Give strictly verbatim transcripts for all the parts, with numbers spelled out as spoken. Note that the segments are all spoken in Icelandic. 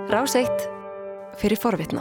Rás eitt fyrir forvitna.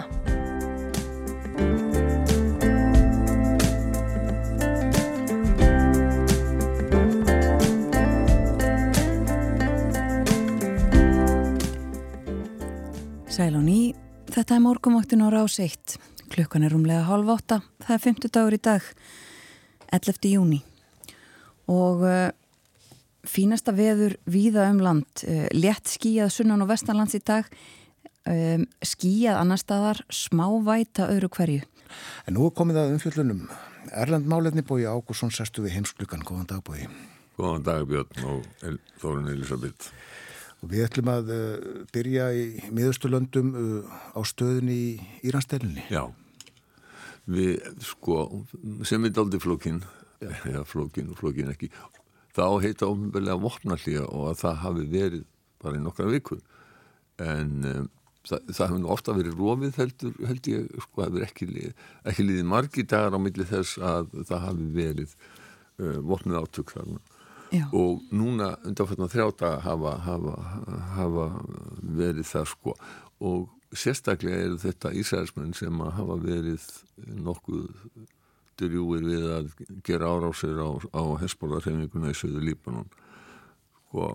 Sæl á ný, þetta er morgunvaktin á Rás eitt. Klukkan er rúmlega hálf átta, það er fimmtudagur í dag, ellefta júní. Og uh, fínasta veður víða um land, uh, létt skýjað sunnan og vestanlands í dag, um, skýjað annar staðar, smá væta öðru hverju. En nú er komið að umfjöllunum. Erlend málefni Bogi Ágústsson sestu við Heimsklukkan. Góðan dag, Bogi. Góðan dag, Björn og El- Þórunn Elísabet. Og við ætlum að uh, byrja í Miðausturlöndum uh, á stöðunni í Íransdeilunni. Já, við sko, sem er dálítið flókin, eða flókin og flókin ekki, þá heita ofnbeglega vopnahlýja og að það hafi verið bara í nokkra vikur. En um, það, það hefur nú ofta verið rofið heldur, held ég, sko, hefur ekki, ekki liðið margir dagar á milli þess að það hafi verið uh, vopnuð átök þarna. Já. Og núna undanfarnar þrjá daga hafa, hafa, hafa verið það sko og sérstaklega eru þetta Ísraelsmenn sem hafa verið nokkuð drjúgir við að gera árásir á, á Hezbollah-hreyfinguna í Suður Líbanon. Sko,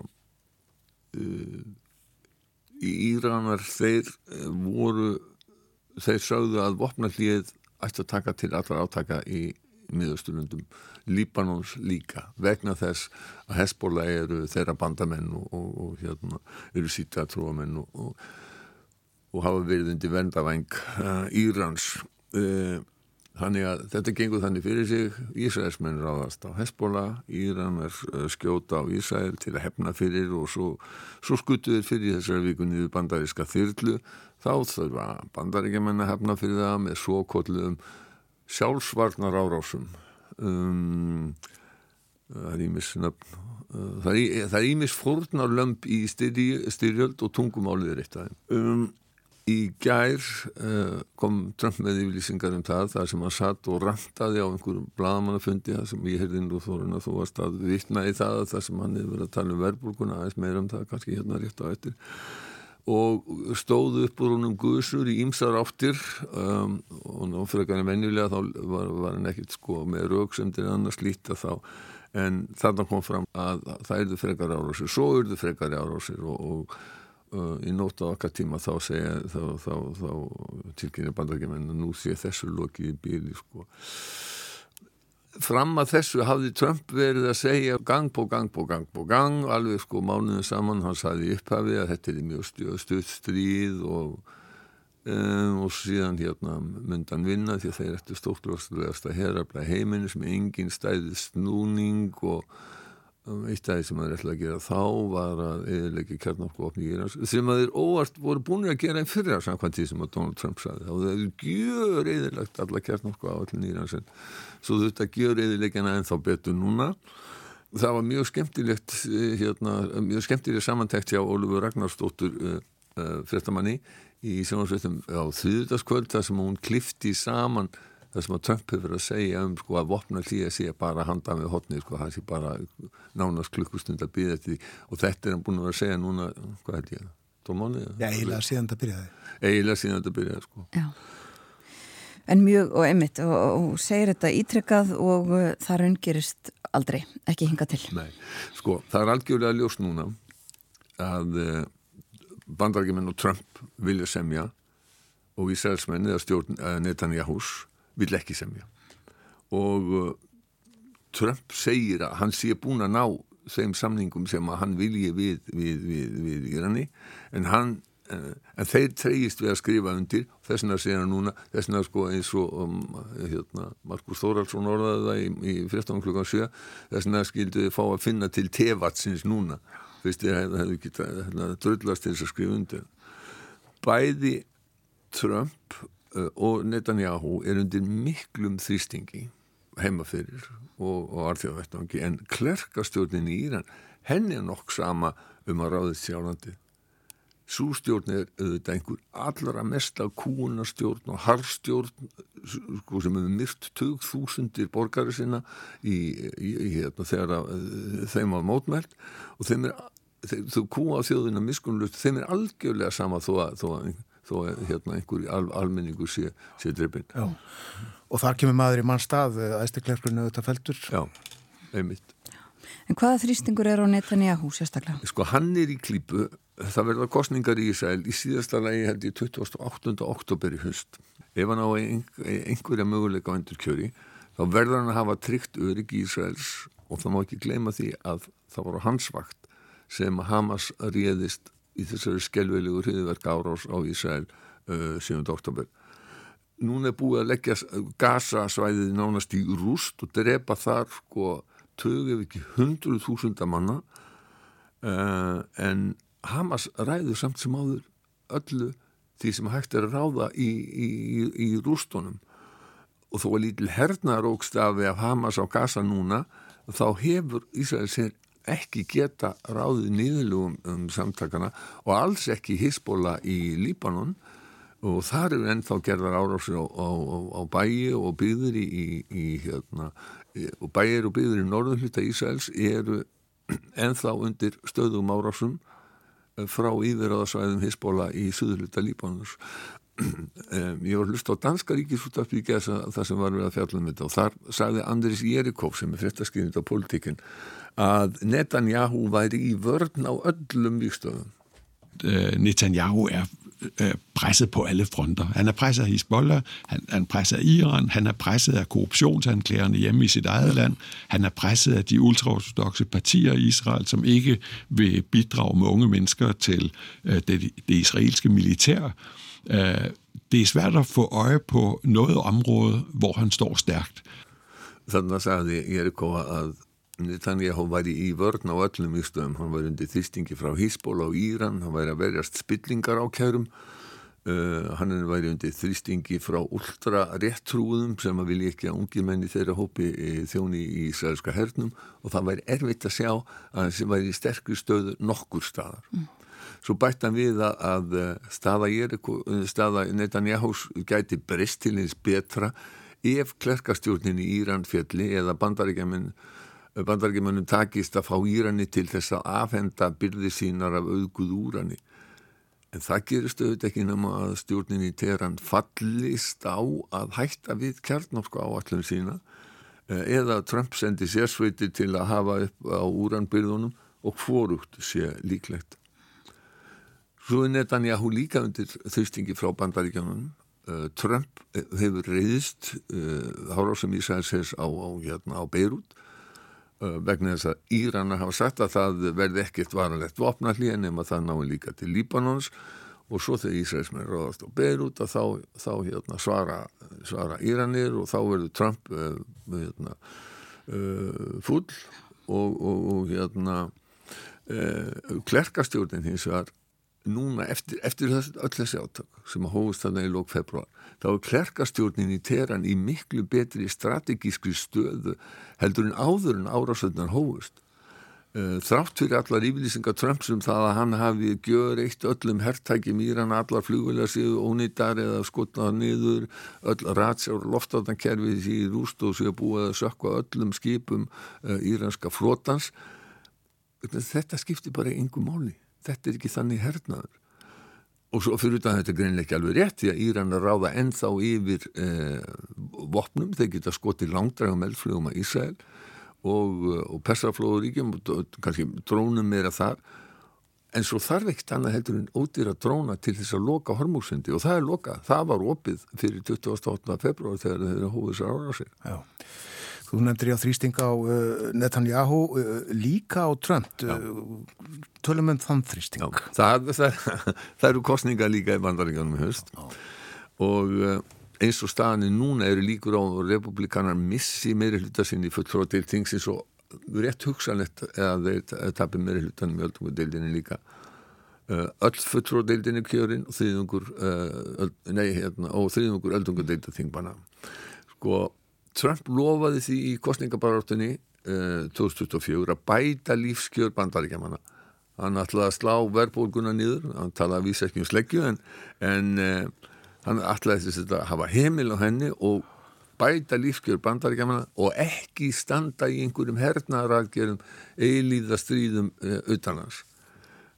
uh, í Íranar þeir voru, þeir sögðu að vopnahlýið ætti að taka til allra átaka í Miðausturlöndum, Líbanons líka, vegna þess að Hezbollah eru þeirra bandamenn og, og, og hérna eru sýtatrúamenn og, og, og hafa verið undir verndarvæng uh, Írans. Uh, þannig að þetta gengur þannig fyrir sig, Ísraelsmenn ráðast á Hezbollah, Íranar uh, skjóta á Ísrael til að hefna fyrir og svo, svo skutuður fyrir þessari vikunni við bandaríska þyrlu, þá þurfa bandaríkjamenn að hefna fyrir það með svo kolluðum sjálfsvarnar árásum. Um, það er ímis nöfn, uh, það er, það er ímis fórnarlömb í styri, styrjöld og tungumálið er eitt af þeim. Um, í gær uh, kom Trump með yfirlýsingar um það, það sem hann satt og rantaði á einhverjum blaðamannafundi, það sem ég heyrði nú Þórunn að þú varst að vitna í það, það sem hann hefur verið að tala um verðbólguna, aðeins meira um það, kannski hérna rétt á eftir. Og stóðu upp úr honum gusur í ýmsar áttir um, og ná frekar en venjulega þá var, var hann ekkert sko með röksemdir annars lítið þá en þarna kom fram að það yrðu frekar árásir, svo yrðu frekar árásir og, og uh, í nótt á okkar tíma þá segja þá, þá, þá, þá tilkynna bandaríkjamenn að nú sé þessu lokið í bíli sko. Fram að þessu hafði Trump verið að segja gang på gang på gang på gang, alveg sko mánuðin saman, hann sagði í upphafi að þetta er mjög stutt stríð og, um, og síðan hérna myndan vinna því að þeir eftir stórtlostulegasta herafla heiminu sem engin stæði snúning og um, eitt af því sem þeir ætlaði að gera þá var að eðilegja kjarnorkuvopn í Írans sem að þeir óvart voru búin að gera einn fyrra samkvæmt því sem að Donald Trump sagði og þeir gjör eðilegt alla kjarnorkuáætlun í Írans en svo þetta gjör eðilegjana ennþá betur núna. Það var mjög skemmtilegt hérna, mjög skemmtileg samantekt hjá Ólafur Ragnarsdóttur uh, uh, fréttamanni í sjónvarpsfréttum á þriðjudagskvöld þar sem hún klippti saman það sem að Trump hefur að segja um sko að vopnahlýja sé bara handa með hotni sko, það sé bara nánast klukkustund að bíða eftir því og þetta er hann búin að vera að segja núna, hvað held ég, tómáni? Já, eiginlega síðan þetta byrjaði. Eiginlega síðan þetta byrjaði, sko. Já. En mjög og einmitt og, og segir þetta ítrekkað og uh, það raungerist aldrei, ekki hinga til. Nei, sko, það er algjörlega ljós núna að uh, bandaríkjamenn og Trump vilja semja og Ísraelsmenn eða stjórn uh, Netanyahus vill ekki semja og uh, Trump segir að hann sé búin að ná þeim samningum sem að hann vilji við, við, við, við Írani en hann uh, en þeir treyjist við að skrifa undir þess vegna segir hann núna þess vegna sko eins og um, hérna, Markus Þórhallsson orðaði það í, í fréttum klukkan sjö þess vegna skildu þið fá að finna til tevatsins núna fyrst þið hefðu ekki drullast til þess að skrifa undir bæði Trump uh, og Netanyahu er undir miklum þrýstingi heima fyrir og, og alþjóðavettvangi en klerkastjórnin í Íran henni er nokk sama um að ráðist sjálfandi sú stjórn er auðvitað einhver allra mesta kúunarstjórn og harðstjórn sko, sem hefur myrt tug þúsundir borgari sinna í, í, í hérna, þegar að, þeim var mótmælt og þeim er þeir, þú kúa á þjóðina miskunnlust, þeim er algjörlega sama þó að, þó að, þó að hérna, einhver al, almenningur sé, sé dreipinn. Já, og þar kemur maður í mann stað, æstiklerkurinn auðvitað feldur. Já, einmitt. En hvaða þrýstingur er á Netanyahu sérstaklega? Sko, hann er í klípu, það verða kosningar í Ísrael í síðasta lagi held ég tuttugasta og áttunda október í haust. Ef hann á ein, einhverja möguleika á endurkjöri, þá verður hann að hafa tryggt öryggi Ísraels og það má ekki gleyma því að það var á hans vakt sem Hamas réðist í þessari skelvelegu hryðjuverka árás á Ísrael uh, sjöunda október. Núna er búið að leggja Gaza svæðið nánast í rúst og drepa þar sko tug ef ekki hundruð þúsunda manna uh, en Hamas ræður samt sem áður öllu því sem hægt er að ráða í, í, í, í rústunum og þó að lítil hernaðarókstafi af Hamas á Gaza núna þá hefur Ísrael sér ekki geta ráðið niðurlögum um samtakana og alls ekki Hizbollah í Líbanon og þar eru ennþá gerðar árásir á, á, á bæi og byggðir í, í, í hérna, og bæir og byggðir í norðurhluta Ísraels eru ennþá undir stöðugum árásum frá yfirráðasvæðum Hizbollah í suðurhluta Líbanons. Ég var hlust á danska ríkisútvarpið í gær það sem var við að fjalla um þetta og þar sagði Andris Jerikov sem er fréttaskýrandi á Politiken að Netanyahu væri í vörn á öllum vígstöðum. Netanyahu er presset på alle fronter. Han er presset af Hizbollah, han, han er presset af Iran, han er presset af korruptionsanklagerne hjemme i sit eget land, han er presset af de ultraortodokse partier i Israel, som ikke vil bidrage med unge mennesker til det, det israelske militær. Det er svært at få øje på noget område, hvor han står stærkt. Þannig sagði Jerikov að Netanyahu væri í vörn á öllum vígstöðum, hann væri undir þrýstingi frá Hizbollah og Íran, hann væri að verjast spillingar á kærum, uh, hann væri undir þrýstingi frá ultra réttrúðum sem að vilja ekki að ungi menni þeirra hópi þjóni í ísraelska hernum og það væri erfitt að sjá að þessi væri sterkur stöðu nokkur staðar. Mm. Svo bætti hann við að staða, Jeriko, staða Netanyahus gæti breyst til eins betra ef klerkastjórnin í Íran fjalli eða bandaríkjamenn bandaríkjamönnum takist að fá Írani til þess að afhenda birgðir sínar af auðguð úrani. En það gerist auðvitað ekki nema að stjórnin í Teheran fallist á að hætta við kjarnorku áætlun sína eða Trump sendi sérsveitir til að hafa upp á úranbirgðunum og hvorugt sé líklegt. Svo er Netanyahu líka undir þrýstingi frá bandaríkjamönnum. Trump hefur reiðist árásum Ísraelshers á, á, hérna, á Beirút vegna þess að Íranar hafa sagt að það verði ekkert varanlegt vopnahlé nema það nái líka til Líbanons og svo þegar Ísraelsmenn ráðast á Beirút að þá, þá hérna, svara, svara Íranir og þá verður Trump uh, hérna, uh, full og, og, og hérna, uh, klerkastjórnin hins vegar núna eftir, eftir þess, öll þessi átök sem að hófust þarna í lok februar þá er klerkastjórnin í Teheran í miklu betri strategískri stöðu heldur en áður en árásirnar hófust. Þrátt fyrir allar yfirlýsingar Trumps um það að hann hafi gjöreytt öllum hertækjum Íran, allar flugvélar séu ónýtar eða skotnaðar niður, öll ratsjár loftáttakerfið í rúst og séu búið að sökkva öllum skipum íranska flotans. Þetta skiptir bara engu máli. Þetta er ekki þannig hernaður. Og svo fyrir utan þetta greinlega ekki alveg rétt því að Íran að ráða ennþá yfir eh, vopnum, þeir geta skotið langdrægum eldflugum að Ísrael og, og Persaflóðuríkjum og kannski drónum meira þar en svo þarf ekkert annað heldur en ódýra dróna til þess að loka Hormúzsundi og það er lokað, það var opið fyrir tuttugasta og áttunda febrúar þegar þeir hófu þessar árásir. Já. Þú nefndir ég á þrýsting á uh, Netanyahu, uh, líka á Trump. Uh, tölum um þann þrýsting. Já, það, það, það eru kosningar líka í Bandaríkjunum í haust. Já. Og uh, eins og staðan er núna eru líkur á republikanar missi meiri hluta sinni í fulltrúadeild þingsins og rétt hugsanlegt eða þeir tapir meiri hlutanum í öldungadeildinni líka. Uh, öll fulltrúadeildinni kjörin og þriðjungur uh, nei, hérna, og þriðjungur öldungadeildaþingbana. Sko Trump lofaði því í kosningabaráttunni uh, tvö þúsund tuttugu og fjögur að bæta lífskjör bandaríkjamanna. Hann ætlaði að slá verðbólguna niður, hann talaði að vísa ekki um sleggju en, en uh, hann ætlaði þess að hafa heimil á henni og bæta lífskjör bandaríkjamanna og ekki standa í einhverjum hernaðaraðgerðum eilíða stríðum uh, utan hans.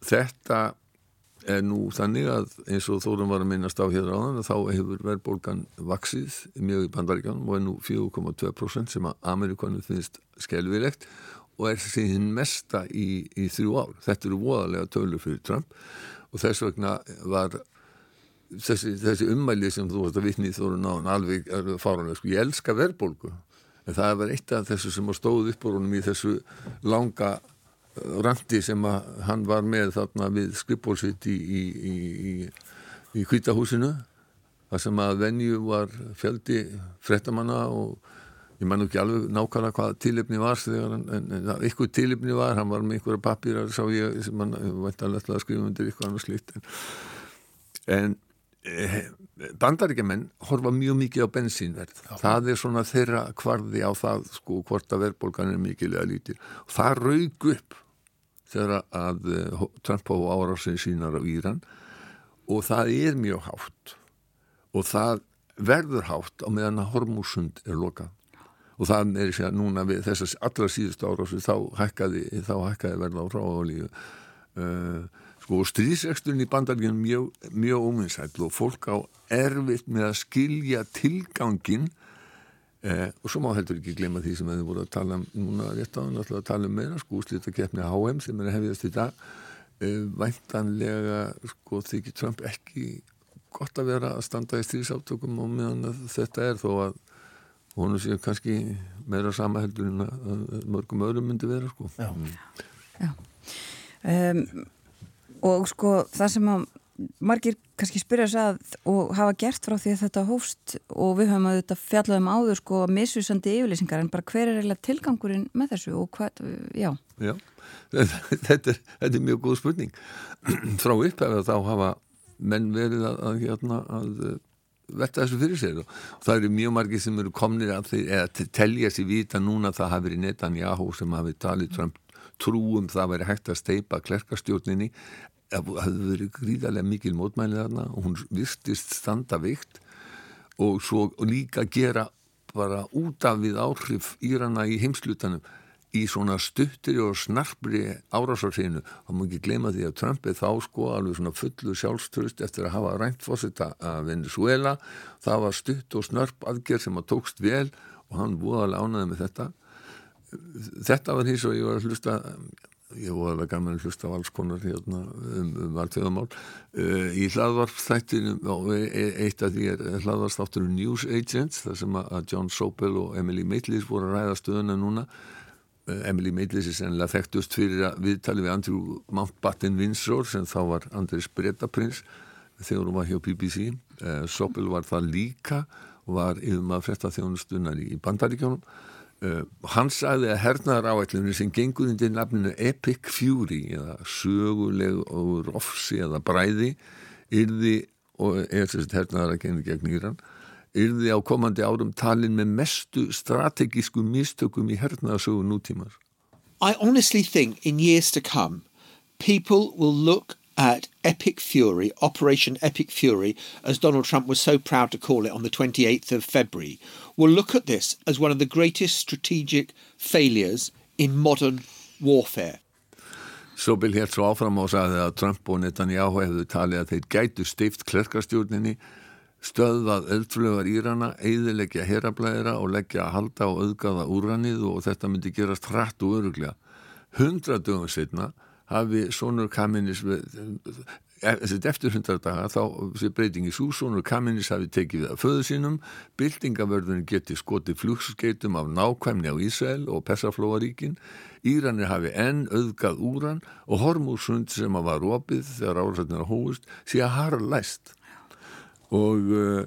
þetta er nú þannig að eins og Þórun var að minnast á hér áðan að þá hefur verðbólgan vaxið mjög í Bandaríkjunum og er nú fjögur komma tvö prósent sem að Ameríkanu finnst skelfilegt og er síðan mesta í, í þrjú ár. Þetta eru voðalega tölur fyrir Trump og þess vegna var þessi, þessi ummæli sem þú varst að vitni í Þórun áðan alveg fáránlega. Sko, ég elska verðbólgu en það var eitt af þessu sem stóð upp úr honum í þessu langa randi sem að hann var með þarna við skrifbólsitt í, í, í, í Hvíta húsinu þar sem að venju var fjöldi fréttamanna og ég man ekki alveg nákvæmlega hvað tilefni var þegar hann, en, en eitthvað tilefni var, hann var með einhverja pappírar sá ég sem hann væntanlega að skrifa undir eitthvað annað slíkt en, en eh, Bandaríkjamenn horfa mjög mikið á bensínverð Já. Það er svona þeirra kvarði á það sko hvort að verðbólgan er mikilega lítil og það rauk upp þegar að Trump á árásir sínar á Íran og það er mjög hátt og það verður hátt á meðan að Hormúsund er lokað og það er sér að núna við þessar allra síðustu árásir þá hækkaði, þá hækkaði verð á hráolíu uh, sko og stríðsreksturinn í Bandaríkjunum mjög, mjög óvinsæll og fólk á erfitt með að skilja tilganginn Eh, og svo má heldur ekki gleyma því sem við vorum að tala um núna rétt áðan, alltaf að tala um meira sko úrslitakeppni H M sem er að hefjast í dag eh, væntanlega sko þykir Trump ekki gott að vera að standa í stríðsáttökum og meðan að þetta er þó að honum sé kannski meira sama heldur en að mörgum öðrum myndi vera sko Já, Já. Um, og sko það sem að margir kannski spyrja sig að og hafa gert frá því að þetta hófst og við höfum að þetta fjallaðum áður sko misvísandi yfirlýsingar en bara hver er eiginlega tilgangurinn með þessu og hvað, já. Já, þetta er, þetta er mjög góð spurning. Frá upphæfið þá hafa menn verið að, að, hérna, að velta þessu fyrir sér og það eru mjög margir sem eru komnir að þeir eða telja sér vita núna það hafi verið Netanyahu sem hafi talið Trump trúum það veri hægt að steypa klerkastjórninni það hefði verið gríðarlega mikil mótmæli þarna og hún virtist standa veikt og svo og líka gera bara út af við áhrif Írana í heimslutanum í svona stuttri og snarpri árásarhreinu. Það má ekki gleyma því að Trump er þá sko alveg svona fullu sjálfströst eftir að hafa rænt forseta að Venezuela. Það var stutt og snarp aðgerð sem að tókst vel og hann voðalega ánæði með þetta. Þetta var hins og ég var að hlusta ég var alveg gaman að hlusta á alls konar hérna, um, um alþjóðamál uh, í hlaðvarpsþættinu eitt af því er hlaðvarpsþátturinn News Agents þar sem að John Sobel og Emily Maitlis voru að ræða stöðuna núna uh, Emily Maitlis er sennilega þekktust fyrir að viðtali við Andrew Mountbatten Windsor sem þá var Andrés Bretaprins þegar hún var hjá B B C uh, Sobel var það líka og var yfir að frétta þjónustunnar í Bandaríkjunum Uh, hann sagði að hernaðaráætlunin sem gengur undir nafninu Epic Fury eða söguleg og rofsi eða bræði yrði, og er þess að hernaðaraðgenni gegn Íran yrði á komandi árum talin með mestu strategísku mistökum í hernaðarsögu nútímar. I honestly think in years to come people will look at Epic Fury, Operation Epic Fury, as Donald Trump was so proud to call it on the twenty-eighth of February, will look at this as one of the greatest strategic failures in modern warfare. Sobel hélt svo áfram og sagði að Trump og Netanyahu hefðu talið að þeir gætu steypt klerkastjórninni, stöðvað eldflögar Írana, eyðileggja herablæðira og leggja að halda og auðgaða úrannið og þetta myndi gerast hratt og örugglega. Hundrað dögum seinna hafi sonur Kaminis eftir hundra daga þá sé breytingi svo sonur Kaminis hafi tekið við að föðu sínum byltingavörðurinn geti skotið flugskeytum af nákvæmni á Ísrael og Persaflóaríkin Íranir hafi enn auðgað úran og Hormúsund sem að var opið þegar árásirnar hófust sé að harðlæst og uh,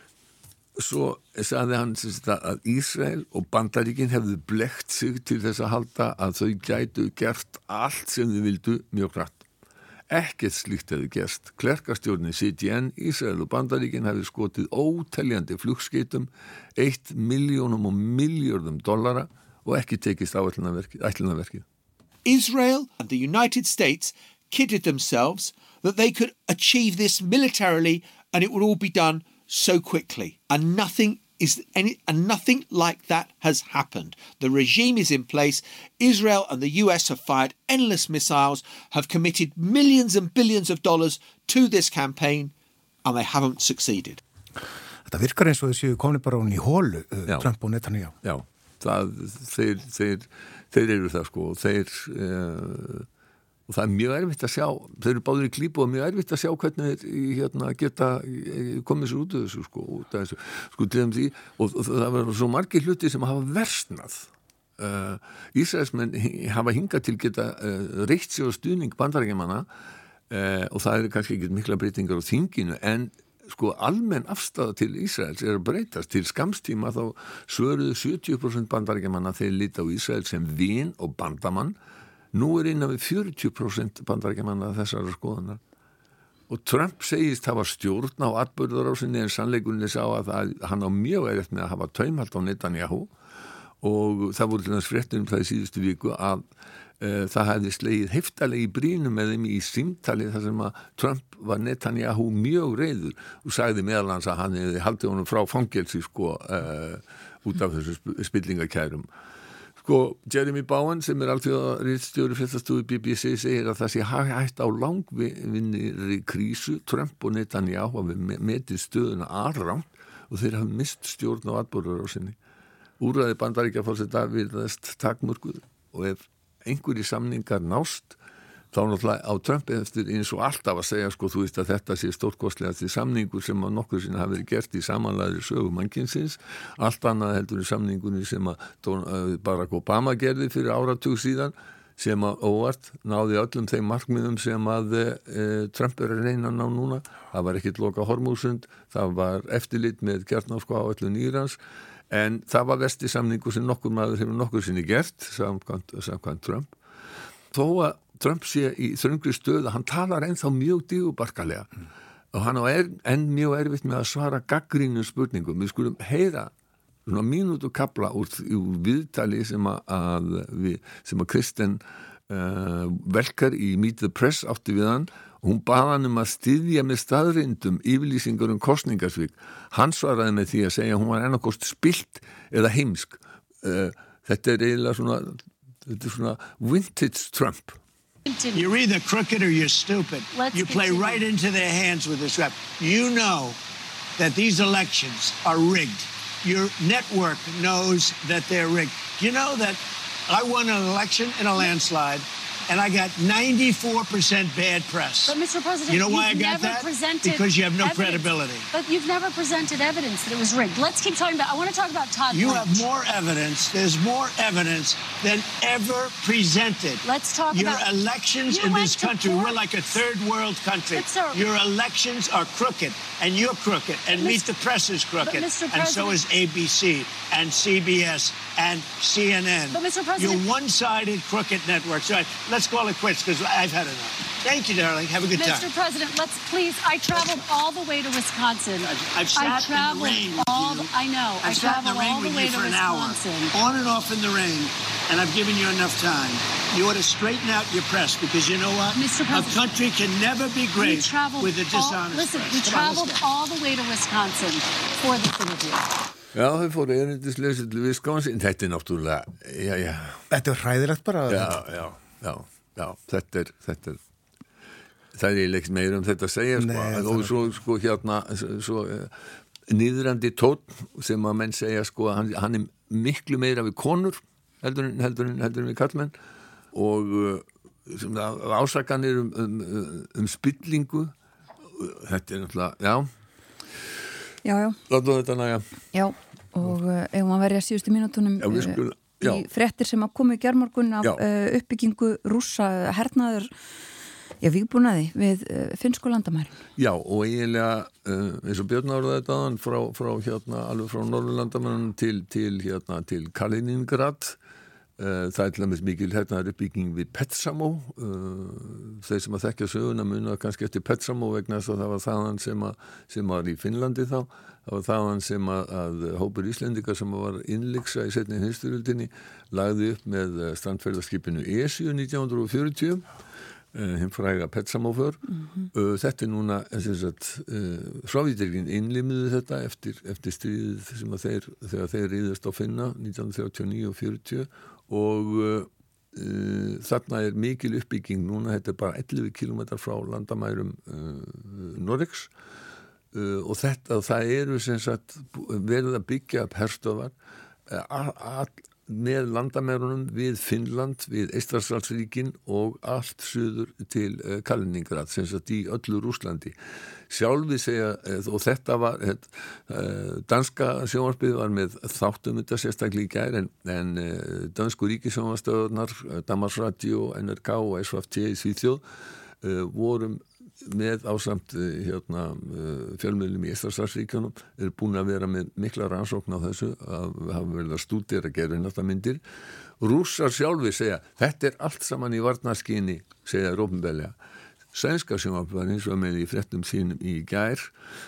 svo sagði hann að Ísrael og Bandaríkin hefðu blekkt sig til þess að halda að þau gætu gert allt sem þau vildu mjög hratt. Ekkert slíkt hefðu gerst. Klerkastjórnin C G N, Ísrael og Bandaríkin hefðu skotið óteljandi flugskeytum, eitt miljónum og miljörðum dollara og ekki tekist ætlunarverkið. Israel and the United States kidded themselves that they could achieve this militarily and it would all be done so quickly, and nothing is any, and nothing like that has happened. The regime is in place. Israel and the U S have fired endless missiles, have committed millions and billions of dollars to this campaign, and they haven't succeeded. Þetta virkar eins og þessu komni bara hún í hólu, uh, Trump og Netanyahu. Já, það, þeir, þeir, þeir eru það sko, þeir, uh, og það er mjög erfitt að sjá, þeir eru báður í klípu og mjög erfitt að sjá hvernig þeir hérna, geta komið sér út af þessu sko, út af þessu, sko til þeim því, og, og það var svo margir hluti sem hafa versnað. Uh, Ísraelsmenn hafa hingað til geta uh, reitt sér á stuðning bandarækjamanna uh, og það eru kannski ekki mikla breytingar á þinginu, en sko almenn afstaða til Ísraels er að breytast. Til skamstíma þá svöruðu sjötíu prósent bandarækjamanna þeir líta á Ísrael sem vin og bandamann. Nú er innan við fjörutíu prósent bandarækjamanna þessara skoðunar. Og Trump segist hafa stjórn á atburðarásinni, en sannleikunni sá að það, hann á mjög erfitt með að hafa taumhald á Netanyahu, og það voru til þess fréttur um það í síðustu viku að uh, það hefði slegið heftalega í brýnum með þeim í símtali þar sem að Trump var Netanyahu mjög reiður og sagði meðal hans að hann hefði haldið honum frá fangelsi sko uh, út af þessu spillingakærum. Sko, Jeremy Bowen sem er alltaf ritstjóri fréttastofu B B C segir að það sé hægt á langvinnri krísu. Trump og Netanyahu hafi metið stöðuna alrangt og þeir hafi mist stjórn á atburðarásinni. Úrræði Bandaríkjaforseta virðast takmörkuð, og ef einhverjir samningar nást þá náttúrulega á Trump eftir eins og alltaf að segja sko, þú veist að þetta sé stórkostlegasti samningur sem að nokkur sinni hafi verið gert í samanlægri sögu mannkynsins, allt annað heldur í samningunni sem að Barack Obama gerði fyrir áratug síðan, sem að óvart náði öllum þeim markmiðum sem að e, Trump er að reyna að ná núna. Það var ekkit loka Hormúsund, það var eftirlit með kjarnorkuáætlun Írans, en það var versti samningur sem nokkur maður hefur nokkur sinni gert, samkvæmt, samkvæmt Trump. Þó að Trump sé í þröngri stöðu, hann talar ennþá mjög dígubarkalega mm. og hann á er, enn mjög erfitt með að svara gagnrýnum spurningum. Við skulum heyra svona mínútu kapla úr, úr viðtali sem að, að, við, sem að Kristen uh, Velker í Meet the Press átti við hann. Hún bað hann um að styðja með staðrindum yfirlýsingar um kosningarsvík. Hann svaraði með því að segja að hún var ennakost spilt eða heimsk. Uh, þetta er eiginlega svona, þetta er svona vintage Trump. You're either crooked or you're stupid. Let's you play continue. right into their hands with this rap. You know that these elections are rigged. Your network knows that they're rigged. You know that I won an election in a landslide, and I got ninety-four percent bad press. But Mister President, you know why I you've got never that? presented Because you have no evidence. credibility. But you've never presented evidence that it was rigged. Let's keep talking about, I want to talk about Todd You Blanche. have more evidence. There's more evidence than ever presented. Let's talk Your about... elections You in went this to country, court. we're like a third world country. But, sir- Your elections are crooked, and you're crooked, and But Meet Mister the Press is crooked, Mister and so is A B C, and C B S, and C N N. But, Mister President- You're one-sided crooked networks. All right, let's call it quits, because I've had enough. Thank you, darling. Have a good Mister time. President, let's please, I traveled all the way to Wisconsin. I've, I've I sat in the traveled rain with all, you. I know. I've I sat in the traveled rain all the with way you to for an hour, Wisconsin. on and off in the rain, and I've given you enough time. You ought to straighten out your press, because you know what? Mister A President, country can never be We great traveled with a all, dishonest listen, press. we Come on, let's traveled go. all the way to Wisconsin for this interview. Já, þau fóru erindislega til Wisconsin. Þetta er náttúrulega, já, já. Þetta er hræðilegt bara. Já, já, já, já, þetta er, þetta er, það er eiginlega ekkert meira um þetta að segja, sko, Nei, og svo, sko, hérna, svo, uh, niðrandi tónn sem að menn segja, sko, hann, hann er miklu meira við konur, heldur en, heldur en, heldur en við kallmenn, og uh, sem það, ásakanir um, um, um spillingu, þetta er náttúrulega, já, Já, já. látum þetta næja. Já, og uh, ef maður verið að síðustu mínútunum Já, við skulum, já. í fréttir sem að komi í gjármorgun af Já. uh, uppbyggingu rússa hernaður, já, vígbúnaði við uh, finnsku landamærin. Já, og eiginlega uh, eins og Björn áraði þetta aðan frá, frá hérna, alveg frá Norðurlandamærin til, til hérna, til Kaliningrad. Uh, það er til dæmis mikil hernaðar uppbygging við Petsamo. Uh, þeir sem að þekkja söguna muna kannski eftir Petsamo vegna þess að það var þaðan sem, að, sem var í Finnlandi þá. Það var þaðan sem að, að hópur Íslendingar sem var innlyksa í seinni heimsstyrjöldinni lagði upp með strandferðarskipinu Esju nítján hundruð fjörutíu. hinn fræga Petsamóför. Mm-hmm. uh, þetta er núna uh, Sovétríkin innlimuðu þetta eftir, eftir stríðið sem að þeir, þegar þeir riðast á finna nítján hundruð þrjátíu og níu og fjörutíu og uh, uh, þarna er mikil uppbygging núna, þetta er bara ellefu kílómetrar frá landamærum uh, Noregs uh, og þetta, það eru sem sagt verið að byggja upp herstöðvar uh, all með landamærunum við Finnland, við Eystrasaltsríkin og allt suður til uh, Kaliningrad, sem sagt í öllu Rússlandi. Sjálfi segja, uh, og þetta var, uh, danska sjónvarpið var með þáttum þetta sérstaklega í gær, en, en uh, dansku ríkissjónvarstöðunar, uh, Danmarksradio, N R K og S V T í Svíþjóð, uh, vorum með ásamt hérna, fjölmiðlum í Eystrasaltsríkjunum er búin að vera með mikla rannsókn á þessu að hafa verið að stúdera gerfináttamyndir. Rússar sjálfi segja þetta er allt saman í varnarskyni, segja opinberlega. Sænska sjónvarpið var eins og með í fréttum sínum í gær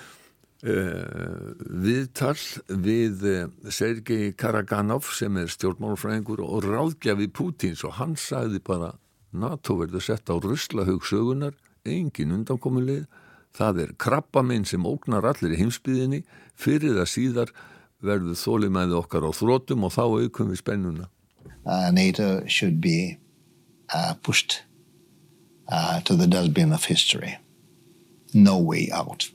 uh, viðtal við uh, Sergei Karaganov sem er stjórnmálafræðingur og ráðgjafi Pútins og hann sagði bara NATO verður sett á ruslahug sögunar, engin undankomulið, það er krabbaminn sem ógnar allir í heimsbyðinni, fyrir það síðar verður þolinmæði okkar á þrótum og þá aukum við spennuna. Uh, NATO should be uh, pushed uh, to the dustbin of history. No way out.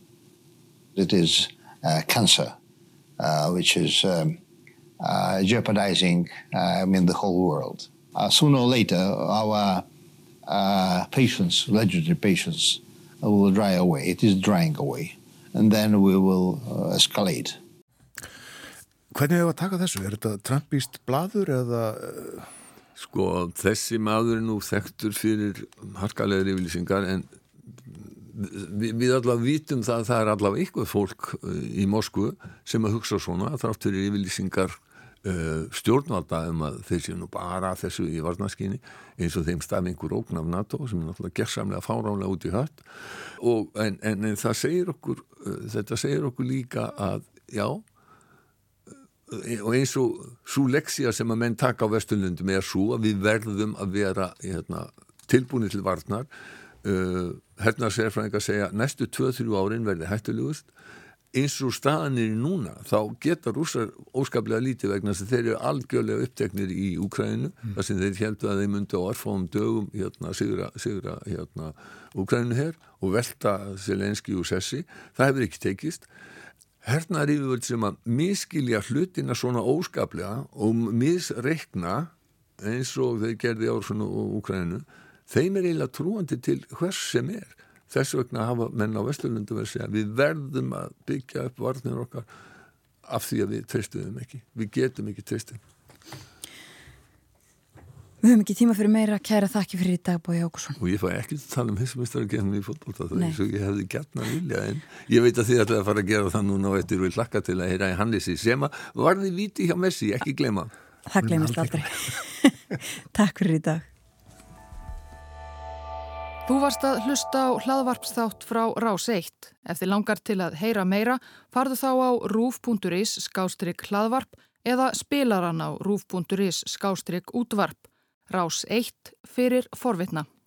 It is uh, cancer, uh, which is um, uh, jeopardizing uh, I mean, the whole world. Uh, sooner or later, our Uh, patience, legendary patience, uh, will dry away. It is drying away. And then we will uh, escalate. Hvernig hefur að taka þessu? Er þetta trumpíst blaður eða... Sko, þessi maður er nú þekktur fyrir harkalegar yfirlýsingar en við, við allavega vitum það að það er allavega eitthvað fólk í Moskvu sem að hugsa svona þrátt fyrir yfirlýsingar Uh, stjórnvalda um að þeir séu nú bara þessu í varnarskyni eins og þeim stafi einhver ógn af NATO sem er náttúrulega gersamlega fáránlega út í hött og en, en, en það segir okkur uh, þetta segir okkur líka að já uh, og eins og svo leksía sem að menn taka á Vesturlundum er svo að við verðum að vera hérna, tilbúni til varnar uh, hérna sérfræðingar segja næstu tvö til þrjú árin verði hættulegust eins og staðan er núna, þá geta rússar óskaplega lítið vegna þess að þeir eru algjörlega uppteknir í Úkraínu, mm. þar sem þeir heldu að þeir myndu á örfáum dögum hérna, sigra, sigra hérna, Úkraínu her og velta Zelenski úr sessi. Það hefur ekki tekist. Hernaðar yfirvöld sem að miskilja hlutina svona óskaplega og misreikna eins og þeir gerði ársun og Úkraínu, þeim er eiginlega trúandi til hvers sem er. Þess vegna hafa menn á Vesturlundu verið að segja við verðum að byggja upp varnir okkar af því að við treystuðum ekki. Við getum ekki treystið. Við höfum ekki tíma fyrir meira. Kæra þakki fyrir í dag, Bogi Ágústsson. Og ég fæ ekki að tala um heimsmeistarakeppni í fótbolta. Það er eins og ég hefði gjarnan vilja en ég veit að þið ætlaði að fara að gera það núna og eftir við hlakka til að heyra í Hannesi sem að varði víti hjá Messi, ekki gleyma. Það gleymist aldrei. Takk fyrir í dag. Þú varst að hlusta á hlaðvarpsþátt frá Rás eitt. Ef þið langar til að heyra meira, farðu þá á rúv punktur is skástrik hlaðvarp eða spilaran á rúv punktur is skástrik útvarp. Rás eitt fyrir forvitna.